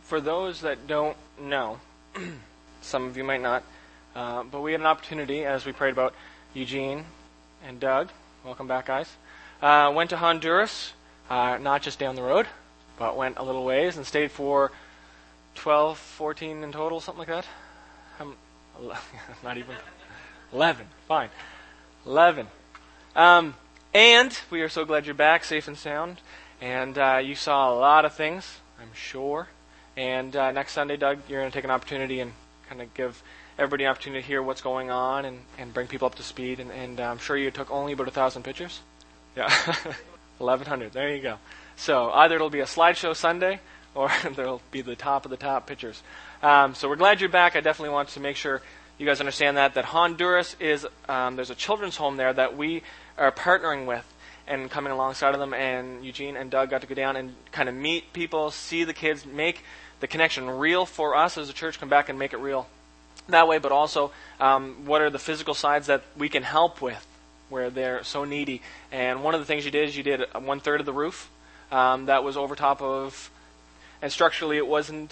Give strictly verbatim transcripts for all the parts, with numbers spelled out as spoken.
for those that don't know, some of you might not, uh, but we had an opportunity, as we prayed about Eugene and Doug, welcome back guys, uh, went to Honduras, uh, not just down the road, but went a little ways and stayed for twelve, fourteen in total, something like that. Um, not even, eleven, fine, eleven. Um, and we are so glad you're back, safe and sound, and uh, you saw a lot of things, I'm sure. And uh, next Sunday, Doug, you're going to take an opportunity and kind of give everybody an opportunity to hear what's going on and, and bring people up to speed. And, and uh, I'm sure you took only about one thousand pictures. Yeah, eleven hundred. There you go. So either it'll be a slideshow Sunday or there'll be the top of the top pictures. Um, so we're glad you're back. I definitely want to make sure you guys understand that, that Honduras is, um, there's a children's home there that we are partnering with and coming alongside of them. And Eugene and Doug got to go down and kind of meet people, see the kids, make the connection real for us as a church, come back and make it real that way, but also um, what are the physical sides that we can help with where they're so needy. And one of the things you did is you did one third of the roof um, that was over top of, and structurally it wasn't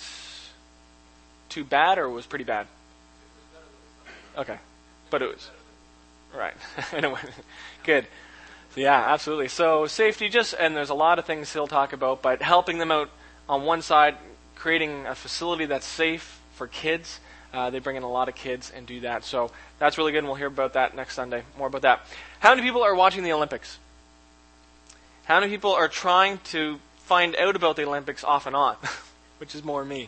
too bad, or it was pretty bad? Okay, but it was, right, anyway, good. Yeah, absolutely. So safety, just, and there's a lot of things he'll talk about, but helping them out on one side, creating a facility that's safe for kids. Uh, they bring in a lot of kids and do that. So that's really good, and we'll hear about that next Sunday. More about that. How many people are watching the Olympics? How many people are trying to find out about the Olympics off and on? Which is more me.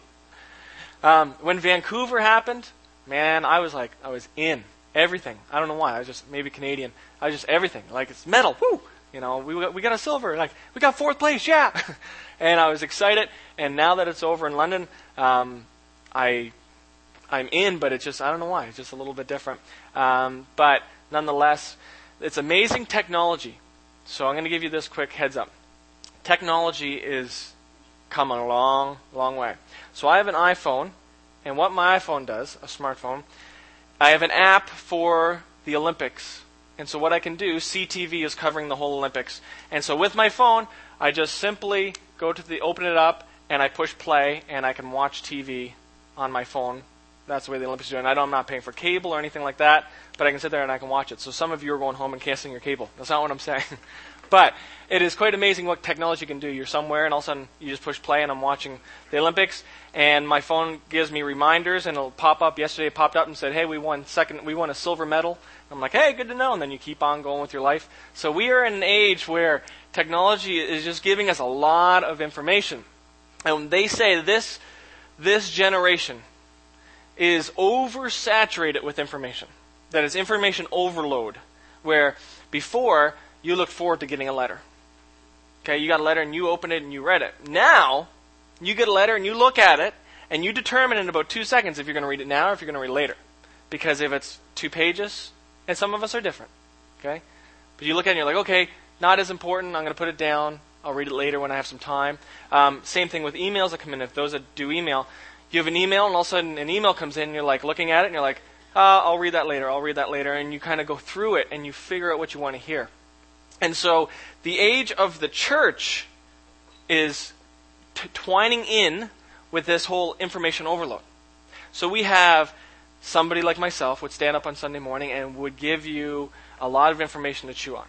Um, when Vancouver happened, man, I was like, I was in. Everything. I don't know why. I was just maybe Canadian. I was just everything. Like, it's medal. Woo! You know, we got, we got a silver. Like, we got fourth place. Yeah! And I was excited. And now that it's over in London, um, I, I'm in, but it's just, I don't know why. It's just a little bit different. Um, but nonetheless, it's amazing technology. So I'm going to give you this quick heads up. Technology is come a long, long way. So I have an iPhone, and what my iPhone does, a smartphone, I have an app for the Olympics. And so what I can do, C T V is covering the whole Olympics. And so with my phone, I just simply go to the, open it up, and I push play, and I can watch T V on my phone. That's the way the Olympics do it. And I don't, I'm not paying for cable or anything like that, but I can sit there and I can watch it. So some of you are going home and canceling your cable. That's not what I'm saying. But it is quite amazing what technology can do. You're somewhere, and all of a sudden you just push play, and I'm watching the Olympics, and my phone gives me reminders, and it'll pop up. Yesterday it popped up and said, hey, we won second, we won a silver medal. I'm like, hey, good to know. And then you keep on going with your life. So we are in an age where technology is just giving us a lot of information. And they say this, this generation is oversaturated with information. That is information overload. Where before, you look forward to getting a letter. Okay, you got a letter and you open it and you read it. Now, you get a letter and you look at it and you determine in about two seconds if you're going to read it now or if you're going to read it later. Because if it's two pages, and some of us are different, okay? But you look at it and you're like, okay, not as important, I'm going to put it down. I'll read it later when I have some time. Um, same thing with emails that come in. If those that do email, you have an email and all of a sudden an email comes in and you're like looking at it and you're like, uh, I'll read that later, I'll read that later. And you kind of go through it and you figure out what you want to hear. And so the age of the church is t- twining in with this whole information overload. So we have somebody like myself would stand up on Sunday morning and would give you a lot of information to chew on.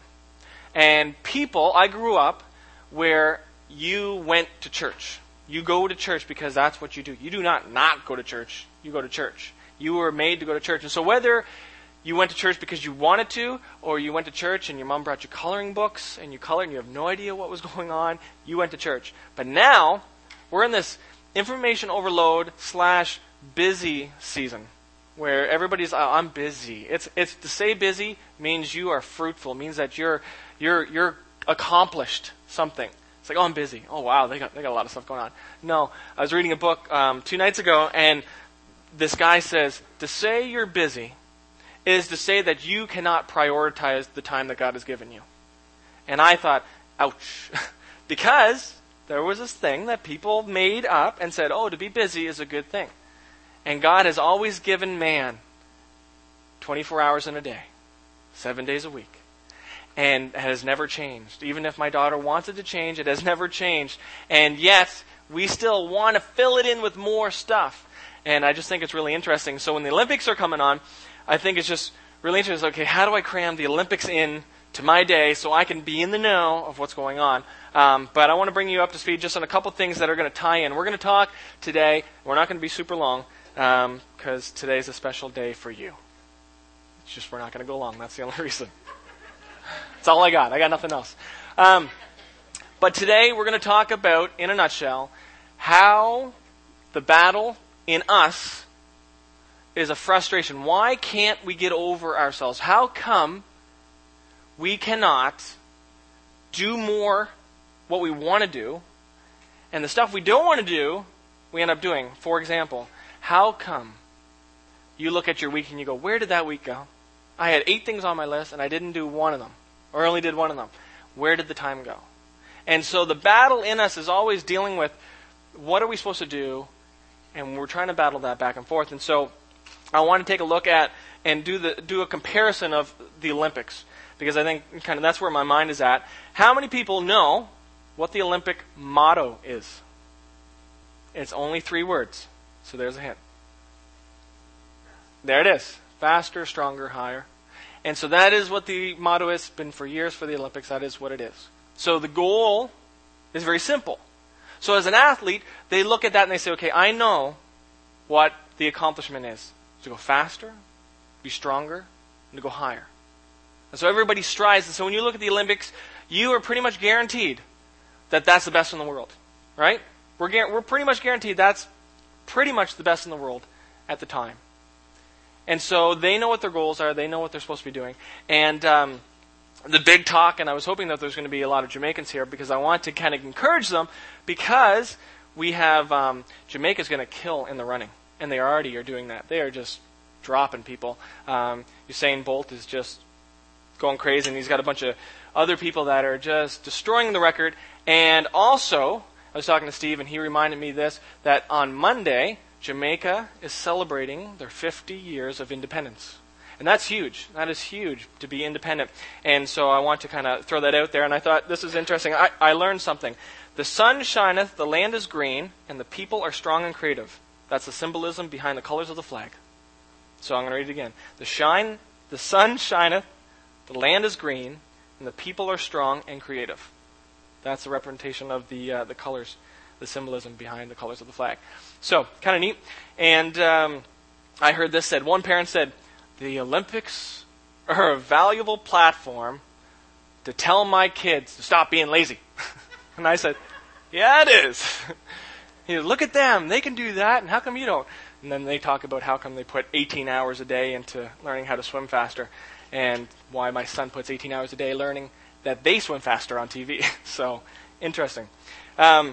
And people, I grew up where you went to church. You go to church because that's what you do. You do not not go to church. You go to church. You were made to go to church. And so whether you went to church because you wanted to, or you went to church and your mom brought you coloring books and you colored and you have no idea what was going on, you went to church. But now, we're in this information overload slash busy season where everybody's, oh, I'm busy. It's it's to say busy means you are fruitful, means that you're you're you're accomplished something. It's like, oh, I'm busy. Oh, wow, they got they got a lot of stuff going on. No, I was reading a book um, two nights ago, and this guy says, to say you're busy is to say that you cannot prioritize the time that God has given you. And I thought, ouch. Because there was this thing that people made up and said, oh, to be busy is a good thing. And God has always given man twenty-four hours in a day, seven days a week. And it has never changed. Even if my daughter wants it to change, it has never changed. And yet, we still want to fill it in with more stuff. And I just think it's really interesting. So when the Olympics are coming on, I think it's just really interesting. Okay, how do I cram the Olympics in to my day so I can be in the know of what's going on? Um, but I want to bring you up to speed just on a couple things that are going to tie in. We're going to talk today. We're not going to be super long because um, today's a special day for you. It's just we're not going to go long. That's the only reason. That's all I got. I got nothing else. Um, but today we're going to talk about, in a nutshell, how the battle in us is a frustration. Why can't we get over ourselves? How come we cannot do more what we want to do, and the stuff we don't want to do, we end up doing? For example, how come you look at your week and you go, where did that week go? I had eight things on my list and I didn't do one of them, or only did one of them. Where did the time go? And so the battle in us is always dealing with what are we supposed to do, and we're trying to battle that back and forth. And so I want to take a look at and do the do a comparison of the Olympics, because I think kind of that's where my mind is at. How many people know what the Olympic motto is? It's only three words. So there's a hint. There it is. Faster, stronger, higher. And so that is what the motto has been for years for the Olympics. That is what it is. So the goal is very simple. So as an athlete, they look at that and they say, okay, I know what the accomplishment is. To go faster, be stronger, and to go higher. And so everybody strives. And so when you look at the Olympics, you are pretty much guaranteed that that's the best in the world. Right? We're, gar- we're pretty much guaranteed that's pretty much the best in the world at the time. And so they know what their goals are. They know what they're supposed to be doing. And um, the big talk, and I was hoping that there's going to be a lot of Jamaicans here because I want to kind of encourage them, because we have um, Jamaica's going to kill in the running. And they already are doing that. They are just dropping people. Um, Usain Bolt is just going crazy, and he's got a bunch of other people that are just destroying the record. And also, I was talking to Steve, and he reminded me this, that on Monday, Jamaica is celebrating their fifty years of independence. And that's huge. That is huge, to be independent. And so I want to kind of throw that out there. And I thought, this is interesting. I, I learned something. The sun shineth, the land is green, and the people are strong and creative. That's the symbolism behind the colors of the flag. So I'm going to read it again. The shine, the sun shineth, the land is green, and the people are strong and creative. That's the representation of the uh, the colors, the symbolism behind the colors of the flag. So, kind of neat. And um, I heard this said. One parent said, the Olympics are a valuable platform to tell my kids to stop being lazy. And I said, yeah, it is. You know, look at them. They can do that, and how come you don't? And then they talk about how come they put eighteen hours a day into learning how to swim faster, and why my son puts eighteen hours a day learning that they swim faster on T V. So, interesting. Um,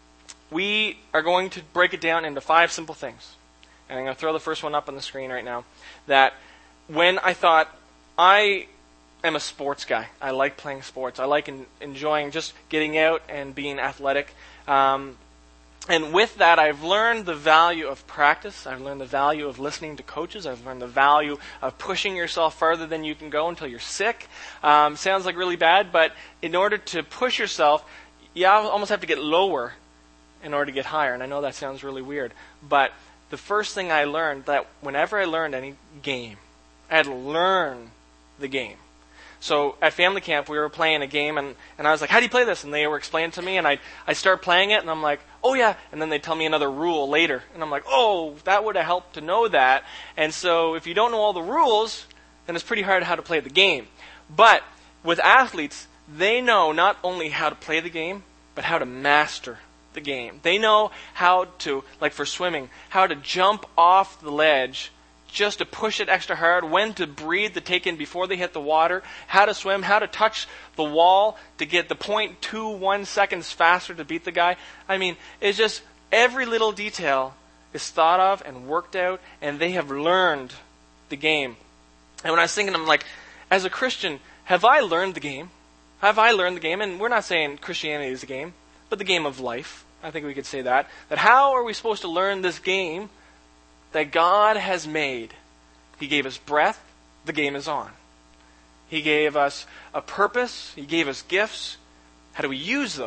we are going to break it down into five simple things. And I'm going to throw the first one up on the screen right now. That when I thought, I am a sports guy. I like playing sports. I like en- enjoying just getting out and being athletic. Um, And with that, I've learned the value of practice. I've learned the value of listening to coaches. I've learned the value of pushing yourself farther than you can go until you're sick. Um, sounds like really bad, but in order to push yourself, you almost have to get lower in order to get higher. And I know that sounds really weird, but the first thing I learned, that whenever I learned any game, I had to learn the game. So at family camp, we were playing a game, and, and I was like, how do you play this? And they were explaining to me, and I I start playing it, and I'm like, oh yeah. And then they tell me another rule later. And I'm like, oh, that would have helped to know that. And so if you don't know all the rules, then it's pretty hard how to play the game. But with athletes, they know not only how to play the game, but how to master the game. They know how to, like for swimming, how to jump off the ledge just to push it extra hard, when to breathe to take in before they hit the water, how to swim, how to touch the wall to get the zero point two one seconds faster to beat the guy. I mean, it's just every little detail is thought of and worked out, and they have learned the game. And when I was thinking, I'm like, as a Christian, have I learned the game? Have I learned the game? And we're not saying Christianity is a game, but the game of life. I think we could say that. That how are we supposed to learn this game that God has made? He gave us breath, the game is on. He gave us a purpose, He gave us gifts. How do we use those?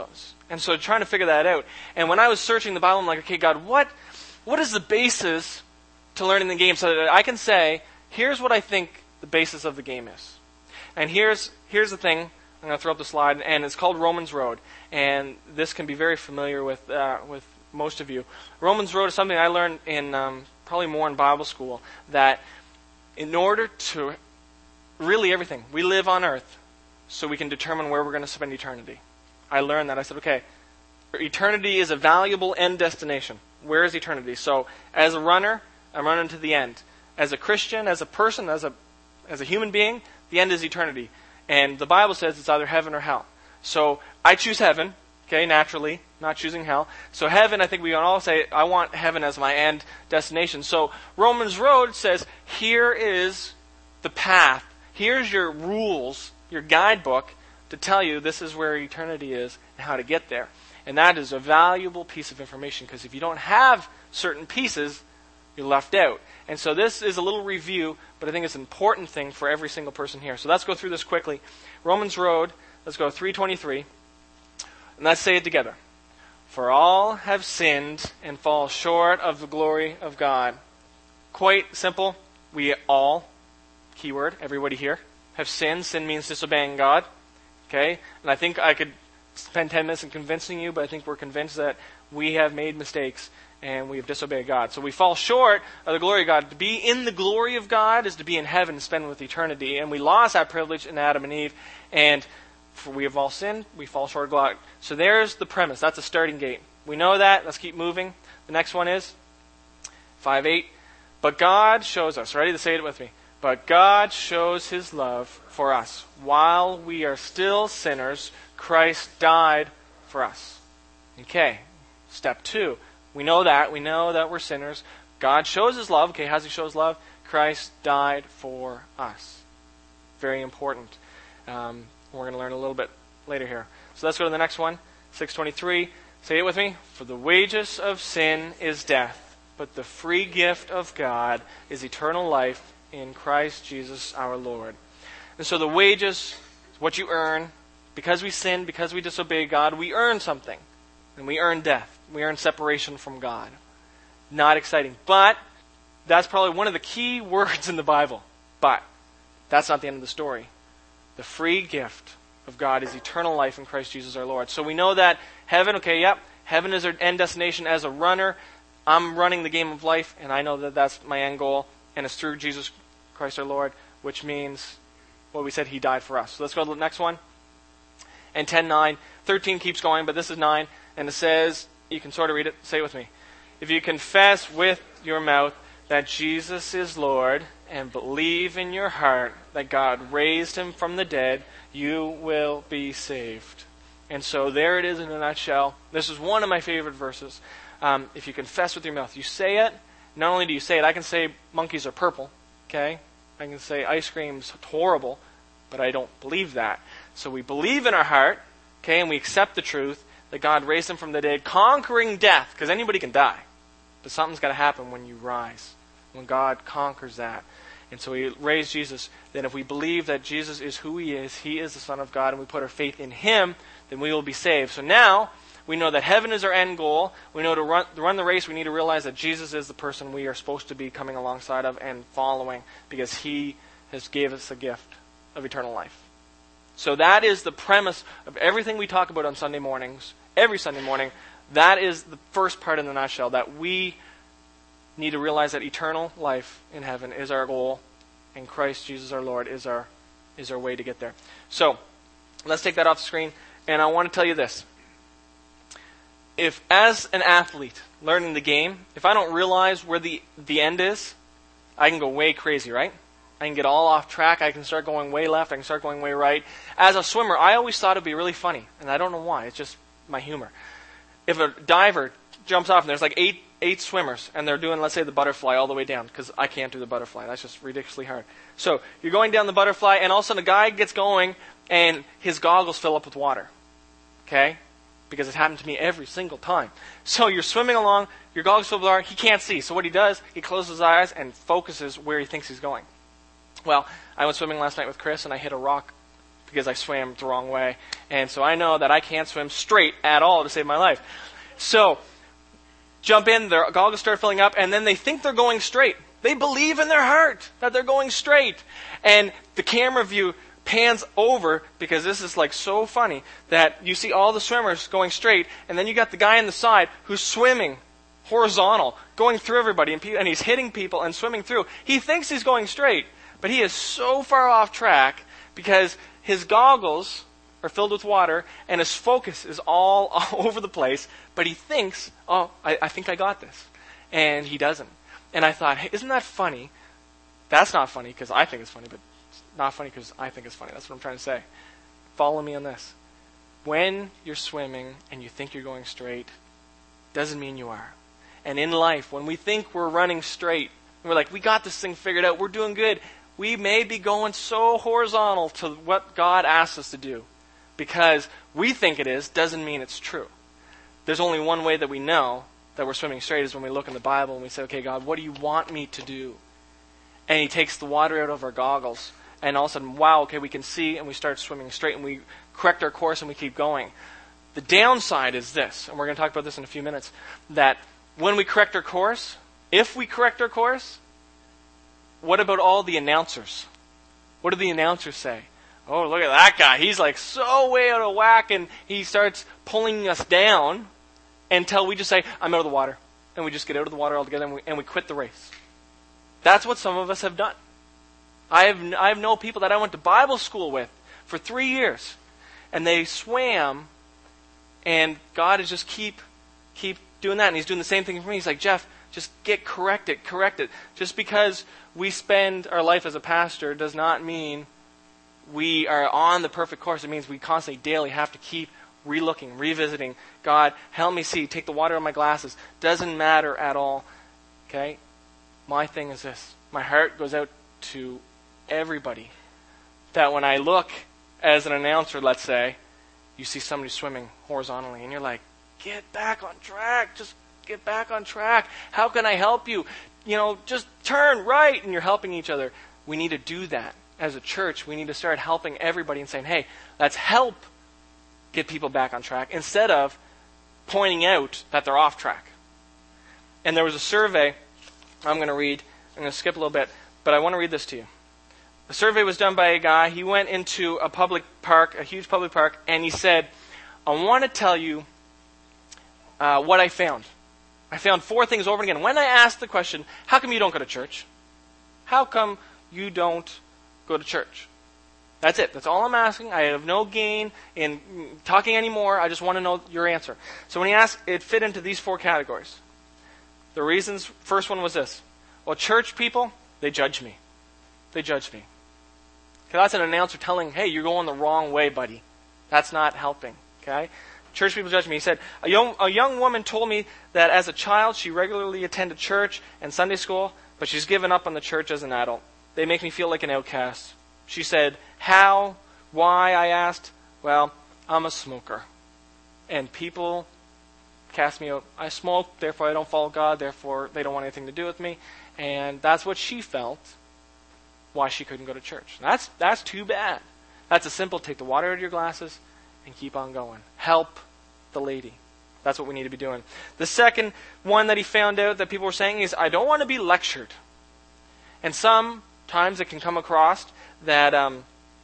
And so trying to figure that out. And when I was searching the Bible, I'm like, okay, God, what what is the basis to learning the game so that I can say, here's what I think the basis of the game is. And here's here's the thing. I'm going to throw up the slide, and it's called Romans Road. And this can be very familiar with uh, with most of you. Romans Road is something I learned in um, probably more in Bible school, that in order to really everything, we live on earth so we can determine where we're going to spend eternity. I learned that. I said, okay, eternity is a valuable end destination. Where is eternity? So as a runner, I'm running to the end. As a Christian, as a person, as a as a human being, the end is eternity. And the Bible says it's either heaven or hell. So I choose heaven, okay, naturally, not choosing hell. So heaven, I think we can all say, I want heaven as my end destination. So Romans Road says, here is the path. Here's your rules, your guidebook, to tell you this is where eternity is and how to get there. And that is a valuable piece of information, because if you don't have certain pieces, you're left out. And so this is a little review, but I think it's an important thing for every single person here. So let's go through this quickly. Romans Road, let's go three twenty-three. And let's say it together. For all have sinned and fall short of the glory of God. Quite simple. We all, keyword, everybody here, have sinned. Sin means disobeying God. Okay? And I think I could spend ten minutes in convincing you, but I think we're convinced that we have made mistakes and we have disobeyed God. So we fall short of the glory of God. To be in the glory of God is to be in heaven and spend with eternity. And we lost that privilege in Adam and Eve. And for we have all sinned, we fall short of God. So there's the premise. That's a starting gate. We know that. Let's keep moving. The next one is five eight. But God shows us. Ready to say it with me? But God shows His love for us. While we are still sinners, Christ died for us. Okay. Step two. We know that. We know that we're sinners. God shows His love. Okay, how does He show His love? Christ died for us. Very important. Um, we're going to learn a little bit later here. So let's go to the next one. six twenty-three. Say it with me. For the wages of sin is death, but the free gift of God is eternal life in Christ Jesus our Lord. And so the wages, what you earn, because we sin, because we disobey God, we earn something. And we earn death. We earn separation from God. Not exciting. But that's probably one of the key words in the Bible. But that's not the end of the story. The free gift of God is eternal life in Christ Jesus our Lord. So we know that heaven, okay, yep, heaven is our end destination. As a runner, I'm running the game of life, and I know that that's my end goal, and it's through Jesus Christ our Lord, which means, well, we said He died for us. So let's go to the next one. And ten nine. thirteen keeps going, but this is nine. And it says, you can sort of read it, say it with me. If you confess with your mouth that Jesus is Lord and believe in your heart that God raised Him from the dead, you will be saved. And so there it is in a nutshell. This is one of my favorite verses. Um, if you confess with your mouth, you say it. Not only do you say it, I can say monkeys are purple. Okay? I can say ice cream's horrible, but I don't believe that. So we believe in our heart, okay, and we accept the truth that God raised Him from the dead, conquering death, because anybody can die. But something's got to happen when you rise, when God conquers that. And so He raised Jesus. Then if we believe that Jesus is who He is, He is the Son of God, and we put our faith in Him, then we will be saved. So now, we know that heaven is our end goal. We know to run, to run the race, we need to realize that Jesus is the person we are supposed to be coming alongside of and following, because He has gave us the gift of eternal life. So that is the premise of everything we talk about on Sunday mornings, every Sunday morning. That is the first part in the nutshell, that we need to realize that eternal life in heaven is our goal, and Christ Jesus our Lord is our is our way to get there. So, let's take that off the screen, and I want to tell you this. If, as an athlete learning the game, if I don't realize where the, the end is, I can go way crazy, right? I can get all off track. I can start going way left. I can start going way right. As a swimmer, I always thought it would be really funny, and I don't know why. It's just my humor. If a diver jumps off and there's like eight eight swimmers, and they're doing, let's say, the butterfly all the way down, because I can't do the butterfly. That's just ridiculously hard. So you're going down the butterfly, and all of a sudden a guy gets going, and his goggles fill up with water. Okay? Because it happened to me every single time. So you're swimming along, your goggles fill up with water, he can't see. So what he does, he closes his eyes and focuses where he thinks he's going. Well, I went swimming last night with Chris, and I hit a rock because I swam the wrong way. And so I know that I can't swim straight at all to save my life. So, jump in, their goggles start filling up, and then they think they're going straight. They believe in their heart that they're going straight. And the camera view pans over, because this is like so funny, that you see all the swimmers going straight, and then you got the guy on the side who's swimming horizontal, going through everybody, and, pe- and he's hitting people and swimming through. He thinks he's going straight, but he is so far off track because his goggles are filled with water and his focus is all, all over the place, but he thinks, oh, I, I think I got this. And he doesn't. And I thought, hey, isn't that funny? That's not funny because I think it's funny, but it's not funny because I think it's funny. That's what I'm trying to say. Follow me on this. When you're swimming and you think you're going straight, doesn't mean you are. And in life, when we think we're running straight, we're like, we got this thing figured out, we're doing good, we may be going so horizontal to what God asks us to do. Because we think it is, doesn't mean it's true. There's only one way that we know that we're swimming straight is when we look in the Bible and we say, okay, God, what do you want me to do? And He takes the water out of our goggles. And all of a sudden, wow, okay, we can see, and we start swimming straight, and we correct our course, and we keep going. The downside is this, and we're going to talk about this in a few minutes, that when we correct our course, if we correct our course, what about all the announcers? What do the announcers say? Oh, look at that guy. He's like so way out of whack, and he starts pulling us down until we just say, I'm out of the water. And we just get out of the water altogether, and we, and we quit the race. That's what some of us have done. I have I have known people that I went to Bible school with for three years, and they swam, and God is just keep keep doing that, and He's doing the same thing for me. He's like, Jeff, just get corrected, correct it. Just because we spend our life as a pastor does not mean we are on the perfect course. It means we constantly, daily have to keep relooking, revisiting. God, help me see. Take the water out of my glasses. Doesn't matter at all. Okay? My thing is this. My heart goes out to everybody. That when I look as an announcer, let's say, you see somebody swimming horizontally, and you're like, get back on track. Just get back on track. How can I help you? You know, just turn right, and you're helping each other. We need to do that. As a church, we need to start helping everybody and saying, hey, let's help get people back on track instead of pointing out that they're off track. And there was a survey I'm going to read. I'm going to skip a little bit, but I want to read this to you. The survey was done by a guy. He went into a public park, a huge public park, and he said, I want to tell you uh, what I found. I found four things over and again. When I asked the question, how come you don't go to church? How come you don't go to church? That's it. That's all I'm asking. I have no gain in talking anymore. I just want to know your answer. So when he asked, it fit into these four categories. The reasons, first one was this. Well, church people, they judge me. They judge me. Okay, that's an announcer telling, hey, you're going the wrong way, buddy. That's not helping. Okay? Church people judge me. He said, a young, a young woman told me that as a child she regularly attended church and Sunday school, but she's given up on the church as an adult. They make me feel like an outcast. She said, how? Why? I asked. Well, I'm a smoker. And people cast me out. I smoke, therefore I don't follow God, therefore they don't want anything to do with me. And that's what she felt, why she couldn't go to church. That's that's too bad. That's a simple, take the water out of your glasses and keep on going. Help the lady. That's what we need to be doing. The second one that he found out that people were saying is, I don't want to be lectured. And sometimes it can come across that um,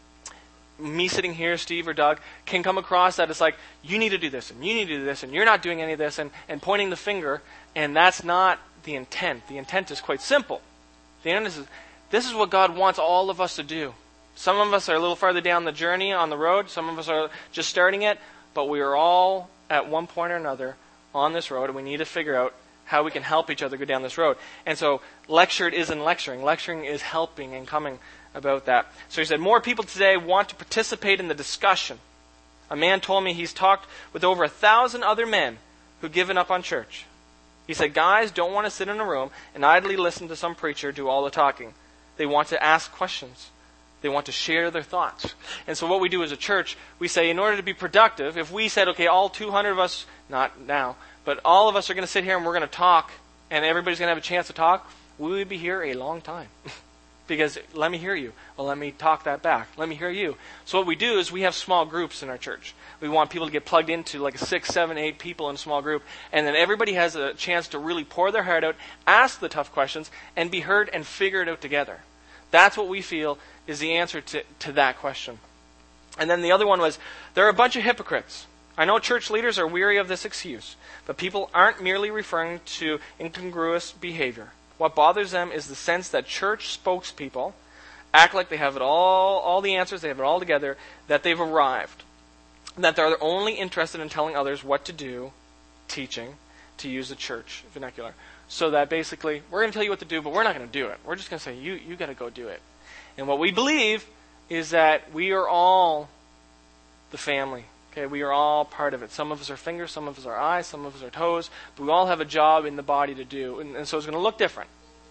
me sitting here, Steve or Doug, can come across that it's like, you need to do this, and you need to do this, and you're not doing any of this, and, and pointing the finger, and that's not the intent. The intent is quite simple. The intent is, this is what God wants all of us to do. Some of us are a little farther down the journey on the road, some of us are just starting it, but we are all at one point or another on this road, and we need to figure out how we can help each other go down this road. And so, lectured isn't lecturing. Lecturing is helping and coming about that. So he said, more people today want to participate in the discussion. A man told me he's talked with over a thousand other men who've given up on church. He said, guys don't want to sit in a room and idly listen to some preacher do all the talking. They want to ask questions. They want to share their thoughts. And so what we do as a church, we say in order to be productive, if we said, okay, all two hundred of us, not now, but all of us are going to sit here and we're going to talk, and everybody's going to have a chance to talk, we would be here a long time. Because let me hear you. Well, let me talk that back. Let me hear you. So what we do is we have small groups in our church. We want people to get plugged into like six, seven, eight people in a small group. And then everybody has a chance to really pour their heart out, ask the tough questions, and be heard and figure it out together. That's what we feel is the answer to, to that question. And then the other one was, there are a bunch of hypocrites. I know church leaders are weary of this excuse, but people aren't merely referring to incongruous behavior. What bothers them is the sense that church spokespeople act like they have it all, all the answers, they have it all together, that they've arrived, that they're only interested in telling others what to do, teaching, to use the church vernacular. So that basically, we're going to tell you what to do, but we're not going to do it. We're just going to say, you, you got to go do it. And what we believe is that we are all the family. Okay, we are all part of it. Some of us are fingers, some of us are eyes, some of us are toes, but we all have a job in the body to do. And, and so it's going to look different.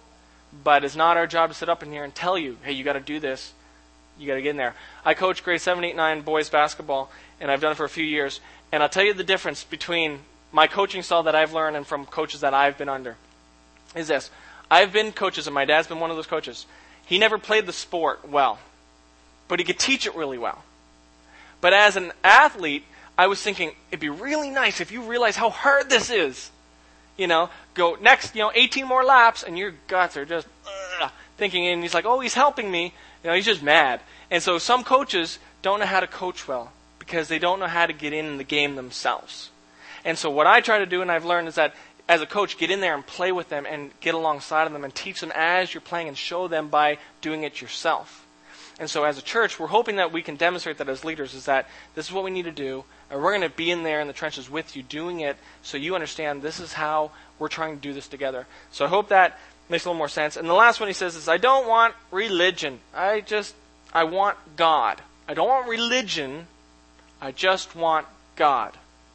But it's not our job to sit up in here and tell you, hey, you got to do this. You got to get in there. I coach grade seven, eight, nine boys basketball, and I've done it for a few years. And I'll tell you the difference between my coaching style that I've learned and from coaches that I've been under is this. I've been coaches, and my dad's been one of those coaches. He never played the sport well, but he could teach it really well. But as an athlete, I was thinking, it'd be really nice if you realize how hard this is. You know, go next, you know, eighteen more laps, and your guts are just ugh, thinking, and he's like, oh, he's helping me. You know, he's just mad. And so some coaches don't know how to coach well because they don't know how to get in the game themselves. And so what I try to do, and I've learned, is that as a coach, get in there and play with them and get alongside of them and teach them as you're playing and show them by doing it yourself. And so as a church, we're hoping that we can demonstrate that as leaders, is that this is what we need to do, and we're going to be in there in the trenches with you doing it so you understand this is how we're trying to do this together. So I hope that makes a little more sense. And the last one he says is, I don't want religion. I just, I want God. I don't want religion. I just want God.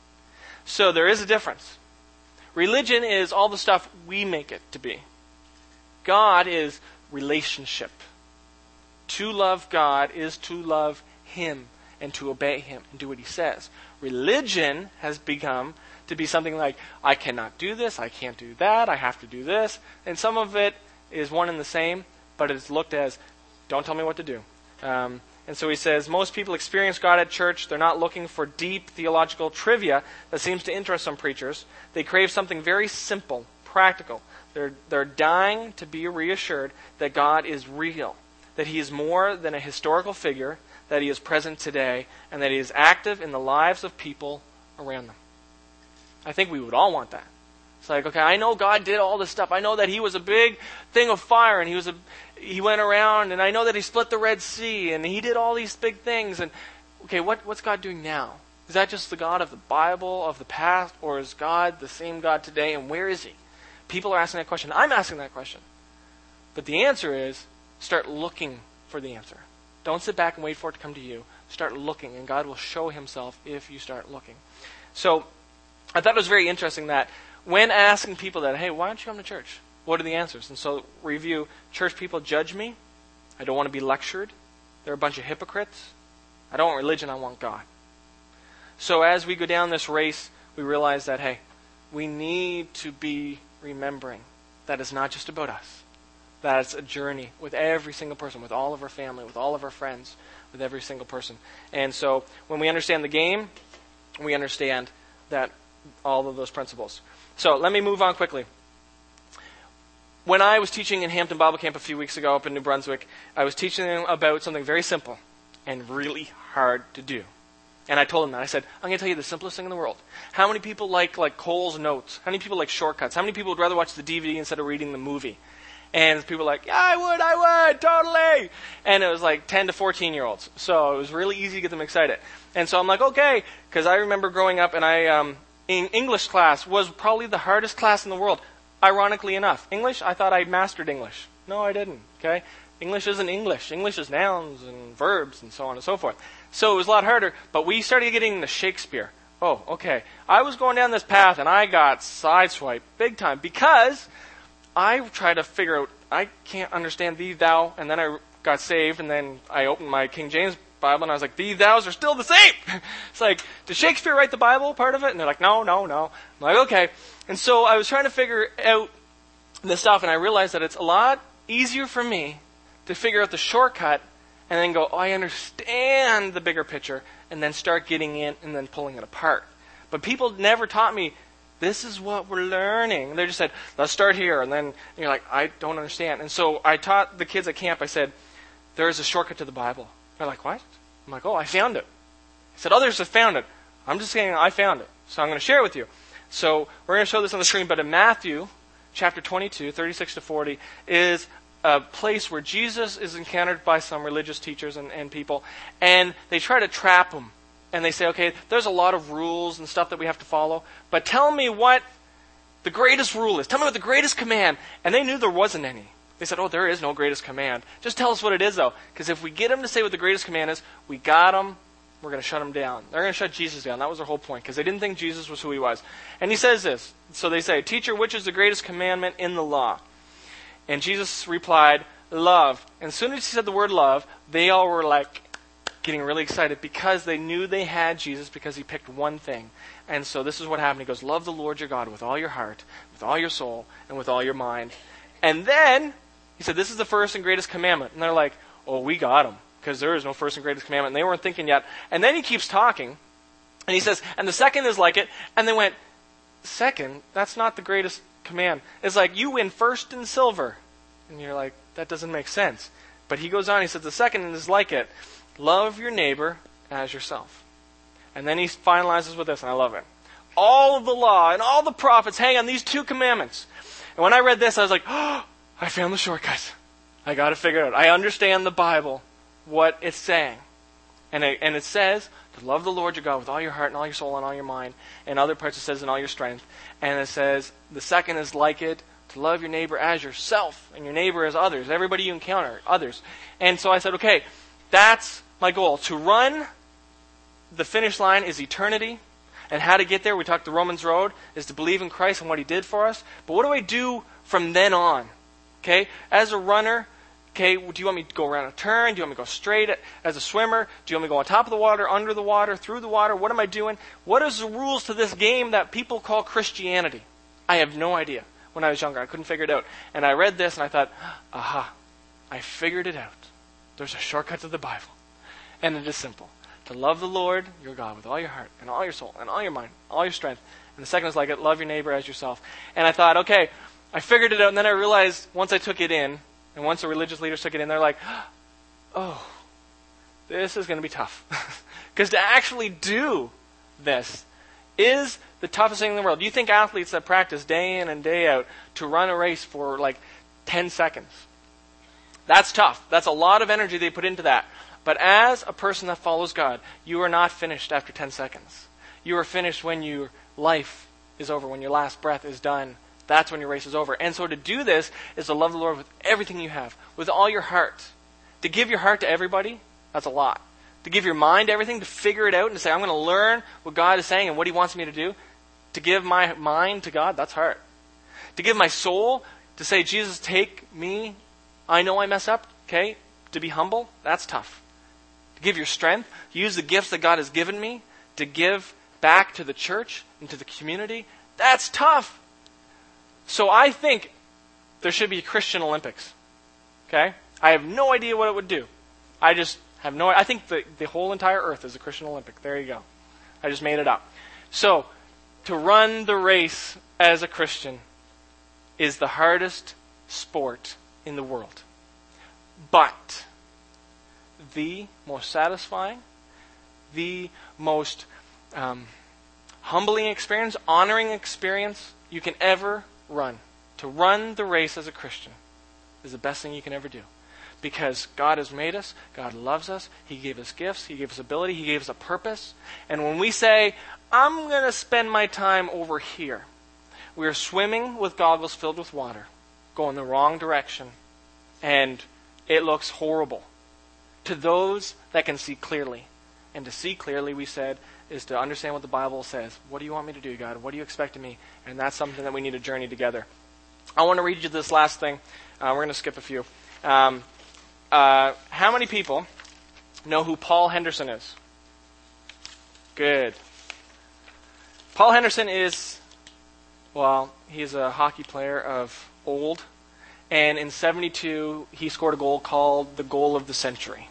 So there is a difference. Religion is all the stuff we make it to be. God is relationship. To love God is to love Him and to obey Him and do what He says. Religion has become to be something like, I cannot do this, I can't do that, I have to do this. And some of it is one and the same, but it's looked as, don't tell me what to do. Um, and so he says, most people experience God at church. They're not looking for deep theological trivia that seems to interest some preachers. They crave something very simple, practical. They're, they're dying to be reassured that God is real, that He is more than a historical figure, that He is present today, and that He is active in the lives of people around them. I think we would all want that. It's like, okay, I know God did all this stuff. I know that He was a big thing of fire, and He was a, He went around, and I know that He split the Red Sea, and He did all these big things. And okay, what, what's God doing now? Is that just the God of the Bible, of the past, or is God the same God today, and where is He? People are asking that question. I'm asking that question. But the answer is, start looking for the answer. Don't sit back and wait for it to come to you. Start looking, and God will show Himself if you start looking. So, I thought it was very interesting that when asking people that, hey, why don't you come to church? What are the answers? And so, review, church people judge me. I don't want to be lectured. They're a bunch of hypocrites. I don't want religion, I want God. So as we go down this race, we realize that, hey, we need to be remembering that it's not just about us. That it's a journey with every single person, with all of our family, with all of our friends, with every single person. And so when we understand the game, we understand that all of those principles. So let me move on quickly. When I was teaching in Hampton Bible Camp a few weeks ago up in New Brunswick, I was teaching them about something very simple and really hard to do. And I told them that. I said, I'm going to tell you the simplest thing in the world. How many people like like Cole's Notes? How many people like shortcuts? How many people would rather watch the D V D instead of reading the movie? And people were like, yeah, I would, I would, totally. And it was like ten to fourteen-year-olds. So it was really easy to get them excited. And so I'm like, okay, because I remember growing up and I, um, in English class was probably the hardest class in the world. Ironically enough. English, I thought I'd mastered English. No, I didn't, okay? English isn't English. English is nouns and verbs and so on and so forth. So it was a lot harder, but we started getting into Shakespeare. Oh, okay. I was going down this path and I got sideswiped big time because I tried to figure out, I can't understand thee, thou, and then I got saved, and then I opened my King James Bible, and I was like, thee, thous are still the same. It's like, did Shakespeare write the Bible, part of it? And they're like, no, no, no. I'm like, okay. And so I was trying to figure out this stuff, and I realized that it's a lot easier for me to figure out the shortcut and then go, oh, I understand the bigger picture, and then start getting in and then pulling it apart. But people never taught me, this is what we're learning. They just said, let's start here. And then you're like, I don't understand. And so I taught the kids at camp, I said, there is a shortcut to the Bible. They're like, what? I'm like, oh, I found it. I said, others have found it. I'm just saying I found it. So I'm going to share it with you. So we're going to show this on the screen, but in Matthew chapter twenty-two, thirty-six to forty, is a place where Jesus is encountered by some religious teachers and, and people, and they try to trap him. And they say, okay, there's a lot of rules and stuff that we have to follow, but tell me what the greatest rule is. Tell me what the greatest command. And they knew there wasn't any. They said, oh, there is no greatest command. Just tell us what it is, though. Because if we get them to say what the greatest command is, we got them, we're going to shut them down. They're going to shut Jesus down. That was their whole point, because they didn't think Jesus was who he was. And he says this. So they say, teacher, which is the greatest commandment in the law? And Jesus replied, love. And as soon as he said the word love, they all were like getting really excited because they knew they had Jesus because he picked one thing. And so this is what happened. He goes, love the Lord your God with all your heart, with all your soul, and with all your mind. And then he said, this is the first and greatest commandment. And they're like, oh, we got him, because there is no first and greatest commandment. And they weren't thinking yet. And then he keeps talking, and he says, and the second is like it. And they went, second? That's not the greatest command. It's like, you win first in silver. And you're like, that doesn't make sense. But he goes on, he says, the second is like it. Love your neighbor as yourself. And then he finalizes with this, and I love it. All of the law and all the prophets hang on these two commandments. And when I read this, I was like, oh, I found the shortcut. I got to figure it out. I understand the Bible, what it's saying. And it, and it says to love the Lord your God with all your heart and all your soul and all your mind. And other parts it says in all your strength. And it says the second is like it, to love your neighbor as yourself. And your neighbor as others. Everybody you encounter, others. And so I said, okay, that's my goal. To run the finish line is eternity. And how to get there, we talked the Romans road, is to believe in Christ and what he did for us. But what do I do from then on? Okay, as a runner, okay, do you want me to go around a turn? Do you want me to go straight? As a swimmer, do you want me to go on top of the water, under the water, through the water? What am I doing? What is the rules to this game that people call Christianity? I have no idea. When I was younger, I couldn't figure it out. And I read this and I thought, aha, I figured it out. There's a shortcut to the Bible. And it is simple. To love the Lord, your God, with all your heart, and all your soul, and all your mind, all your strength. And the second is like it, love your neighbor as yourself. And I thought, okay, I figured it out, and then I realized once I took it in, and once the religious leaders took it in, they're like, oh, this is going to be tough. Because to actually do this is the toughest thing in the world. You think athletes that practice day in and day out to run a race for like ten seconds. That's tough. That's a lot of energy they put into that. But as a person that follows God, you are not finished after ten seconds. You are finished when your life is over, when your last breath is done. That's when your race is over. And so to do this is to love the Lord with everything you have, with all your heart. To give your heart to everybody, that's a lot. To give your mind to everything, to figure it out and to say, I'm going to learn what God is saying and what he wants me to do. To give my mind to God, that's hard. To give my soul, to say, Jesus, take me. I know I mess up, okay? To be humble, that's tough. To give your strength, to use the gifts that God has given me, to give back to the church and to the community, that's tough. So I think there should be Christian Olympics. Okay? I have no idea what it would do. I just have no I think the, the whole entire earth is a Christian Olympic. There you go. I just made it up. So, to run the race as a Christian is the hardest sport in the world. But the most satisfying, the most um, humbling experience, honoring experience you can ever run. To run the race as a Christian is the best thing you can ever do. Because God has made us, God loves us, he gave us gifts, he gave us ability, he gave us a purpose. And when we say, I'm going to spend my time over here, we are swimming with goggles filled with water, going the wrong direction, and it looks horrible. To those that can see clearly. And to see clearly, we said, is to understand what the Bible says. What do you want me to do, God? What do you expect of me? And that's something that we need to journey together. I want to read you this last thing. Uh, we're going to skip a few. Um, uh, how many people know who Paul Henderson is? Good. Paul Henderson is, well, he's a hockey player of old. And in seventy-two, he scored a goal called the goal of the century.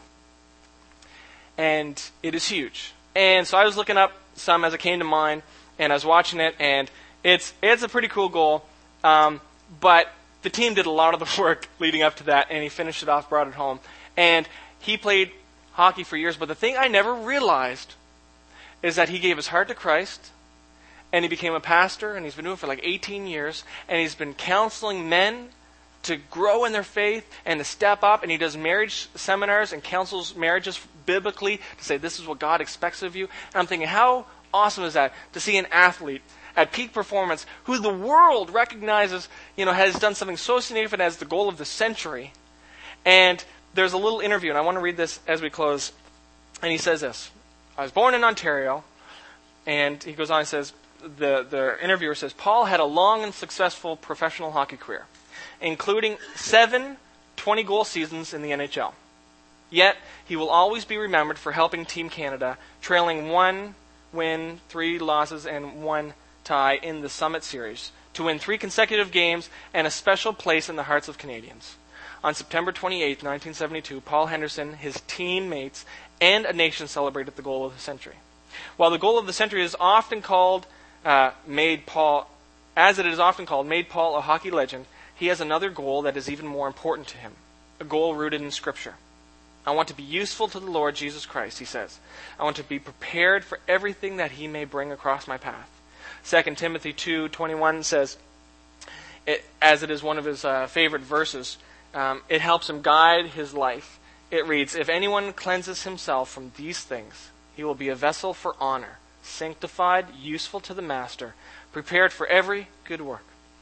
And it is huge. And so I was looking up some as it came to mind, and I was watching it, and it's it's a pretty cool goal. Um, but the team did a lot of the work leading up to that, and he finished it off, brought it home. And he played hockey for years, but the thing I never realized is that he gave his heart to Christ, and he became a pastor, and he's been doing it for like eighteen years, and he's been counseling men to grow in their faith and to step up, and he does marriage seminars and counsels marriages biblically to say this is what God expects of you. And I'm thinking, how awesome is that to see an athlete at peak performance who the world recognizes, you know, has done something so significant as the goal of the century. And there's a little interview, and I want to read this as we close. And he says this: I was born in Ontario, and he goes on and says, the, the interviewer says, Paul had a long and successful professional hockey career, including seven twenty-goal seasons in the N H L. Yet, he will always be remembered for helping Team Canada, trailing one win, three losses, and one tie in the Summit Series, to win three consecutive games and a special place in the hearts of Canadians. On September twenty-eighth, nineteen seventy-two, Paul Henderson, his teammates, and a nation celebrated the goal of the century. While the goal of the century is often called, uh, made Paul, as it is often called, made Paul a hockey legend, he has another goal that is even more important to him, a goal rooted in Scripture. I want to be useful to the Lord Jesus Christ, he says. I want to be prepared for everything that he may bring across my path. Second Timothy two twenty-one says, it, as it is one of his uh, favorite verses, um, it helps him guide his life. It reads, if anyone cleanses himself from these things, he will be a vessel for honor, sanctified, useful to the master, prepared for every good work.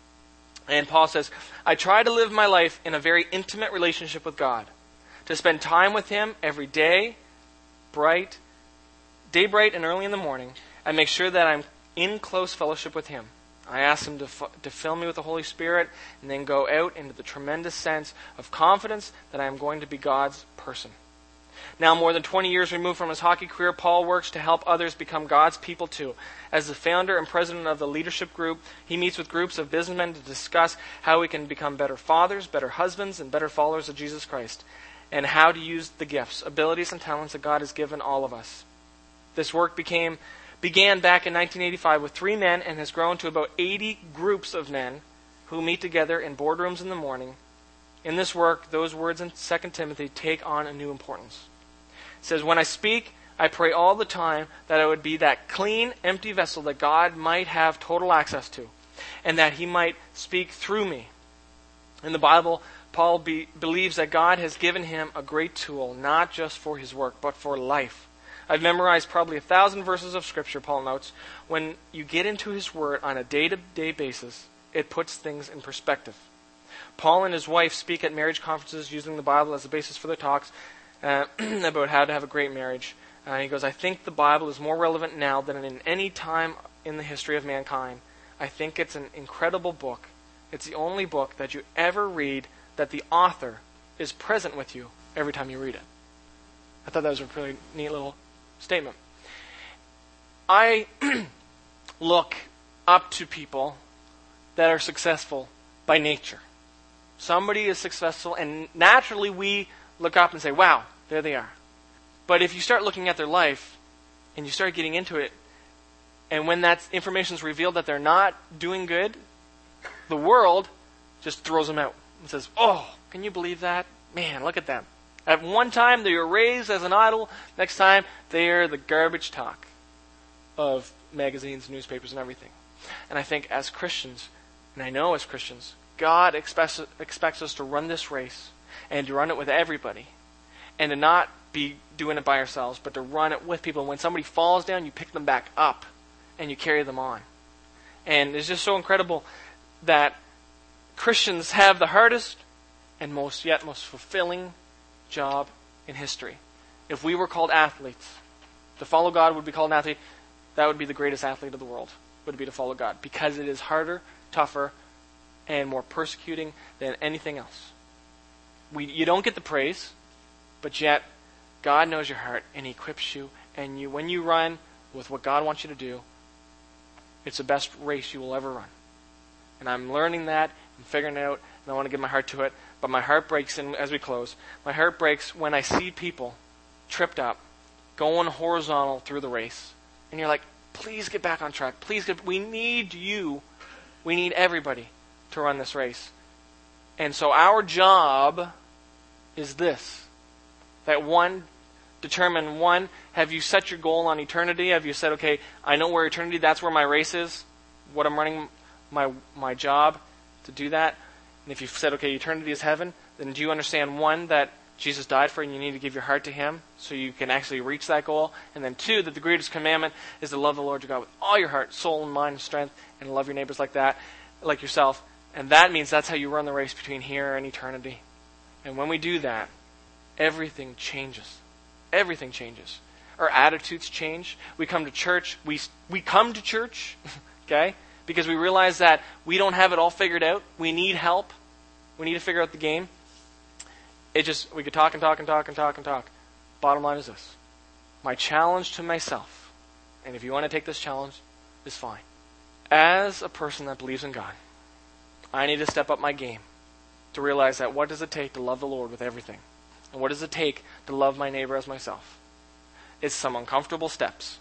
And Paul says, I try to live my life in a very intimate relationship with God, to spend time with him every day, bright, day bright and early in the morning, and make sure that I'm in close fellowship with him. I ask him to, f- to fill me with the Holy Spirit, and then go out into the tremendous sense of confidence that I am going to be God's person. Now, more than twenty years removed from his hockey career, Paul works to help others become God's people too. As the founder and president of the leadership group, he meets with groups of businessmen to discuss how we can become better fathers, better husbands, and better followers of Jesus Christ, and how to use the gifts, abilities, and talents that God has given all of us. This work became began back in nineteen eighty-five with three men and has grown to about eighty groups of men who meet together in boardrooms in the morning. In this work, those words in Second Timothy take on a new importance. It says, when I speak, I pray all the time that I would be that clean, empty vessel that God might have total access to, and that he might speak through me. In the Bible, Paul be, believes that God has given him a great tool, not just for his work, but for life. I've memorized probably a thousand verses of Scripture, Paul notes. When you get into his Word on a day-to-day basis, it puts things in perspective. Paul and his wife speak at marriage conferences using the Bible as the basis for their talks uh, about how to have a great marriage. Uh, he goes, I think the Bible is more relevant now than in any time in the history of mankind. I think it's an incredible book. It's the only book that you ever read that the author is present with you every time you read it. I thought that was a really neat little statement. I look up to people that are successful by nature. Somebody is successful, and naturally we look up and say, wow, there they are. But if you start looking at their life, and you start getting into it, and when that information is revealed that they're not doing good, the world just throws them out and says, oh, can you believe that? Man, look at them. At one time, they were raised as an idol. Next time, they are the garbage talk of magazines, newspapers, and everything. And I think as Christians, and I know as Christians, God expects, expects us to run this race and to run it with everybody and to not be doing it by ourselves, but to run it with people. And when somebody falls down, you pick them back up and you carry them on. And it's just so incredible that Christians have the hardest and most yet most fulfilling job in history. If we were called athletes, to follow God would be called an athlete, that would be the greatest athlete of the world, would be to follow God, because it is harder, tougher, and more persecuting than anything else. We, you don't get the praise, but yet God knows your heart and he equips you, and you, when you run with what God wants you to do, it's the best race you will ever run. And I'm learning that I'm figuring it out, and I want to give my heart to it. But my heart breaks, and as we close, my heart breaks when I see people tripped up, going horizontal through the race. And you're like, please get back on track. Please get, we need you. We need everybody to run this race. And so our job is this. That one, determine one, have you set your goal on eternity? Have you said, okay, I know where eternity, that's where my race is, what I'm running my my job to do that? And if you've said, okay, eternity is heaven, then do you understand, one, that Jesus died for you and you need to give your heart to Him so you can actually reach that goal? And then two, that the greatest commandment is to love the Lord your God with all your heart, soul, and mind, and strength, and love your neighbors like that, like yourself. And that means that's how you run the race between here and eternity. And when we do that, everything changes. Everything changes. Our attitudes change. We come to church. We we come to church, okay, because we realize that we don't have it all figured out. We need help. We need to figure out the game. It just, we could talk and talk and talk and talk and talk. Bottom line is this. My challenge to myself, and if you want to take this challenge, is fine. As a person that believes in God, I need to step up my game to realize that what does it take to love the Lord with everything? And what does it take to love my neighbor as myself? It's some uncomfortable steps.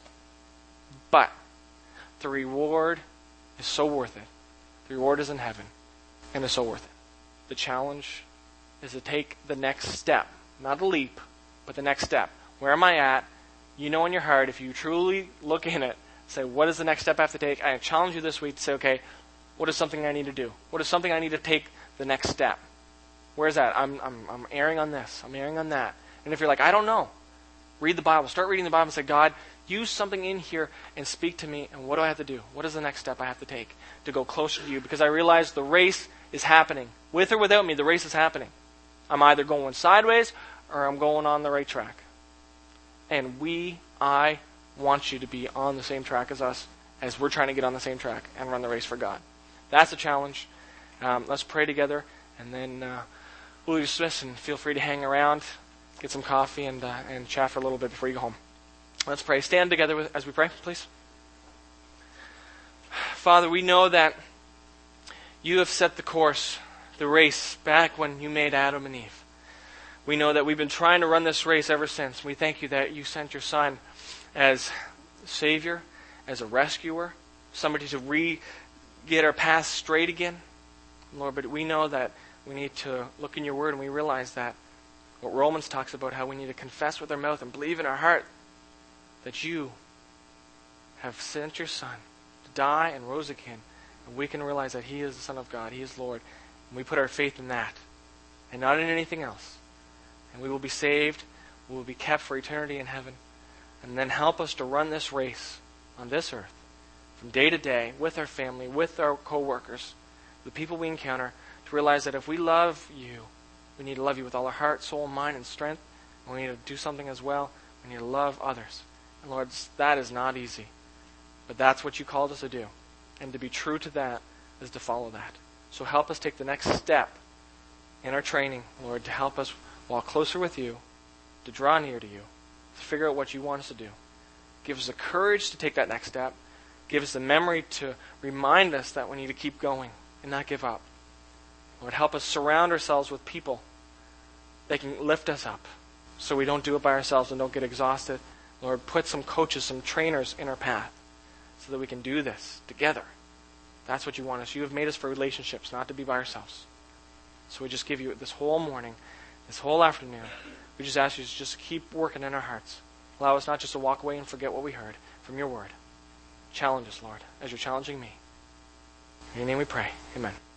But the reward is so worth it. The reward is in heaven, and it's so worth it. The challenge is to take the next step. Not a leap, but the next step. Where am I at? You know in your heart, if you truly look in it, say, what is the next step I have to take? I challenge you this week to say, okay, what is something I need to do? What is something I need to take the next step? Where's that? I'm, I'm, I'm erring on this. I'm erring on that. And if you're like, I don't know, read the Bible. Start reading the Bible and say, God, use something in here and speak to me. And what do I have to do? What is the next step I have to take to go closer to you? Because I realize the race is happening. With or without me, the race is happening. I'm either going sideways or I'm going on the right track. And we, I, want you to be on the same track as us as we're trying to get on the same track and run the race for God. That's the challenge. Um, let's pray together, and then uh, we'll dismiss, and feel free to hang around, get some coffee, and uh, and chat for a little bit before you go home. Let's pray. Stand together with, as we pray, please. Father, we know that you have set the course, the race, back when you made Adam and Eve. We know that we've been trying to run this race ever since. We thank you that you sent your Son as Savior, as a rescuer, somebody to re get our path straight again. Lord, but we know that we need to look in your word, and we realize that what Romans talks about, how we need to confess with our mouth and believe in our heart that you have sent your Son to die and rose again. And we can realize that He is the Son of God. He is Lord. And we put our faith in that and not in anything else. And we will be saved. We will be kept for eternity in heaven. And then help us to run this race on this earth from day to day with our family, with our co-workers, the people we encounter, to realize that if we love you, we need to love you with all our heart, soul, mind, and strength. And we need to do something as well. We need to love others. And Lord, that is not easy. But that's what you called us to do. And to be true to that is to follow that. So help us take the next step in our training, Lord, to help us walk closer with you, to draw near to you, to figure out what you want us to do. Give us the courage to take that next step. Give us the memory to remind us that we need to keep going and not give up. Lord, help us surround ourselves with people that can lift us up so we don't do it by ourselves and don't get exhausted. Lord, put some coaches, some trainers in our path so that we can do this together. That's what you want us. You have made us for relationships, not to be by ourselves. So we just give you this whole morning, this whole afternoon. We just ask you to just keep working in our hearts. Allow us not just to walk away and forget what we heard from your word. Challenge us, Lord, as you're challenging me. In your name we pray. Amen.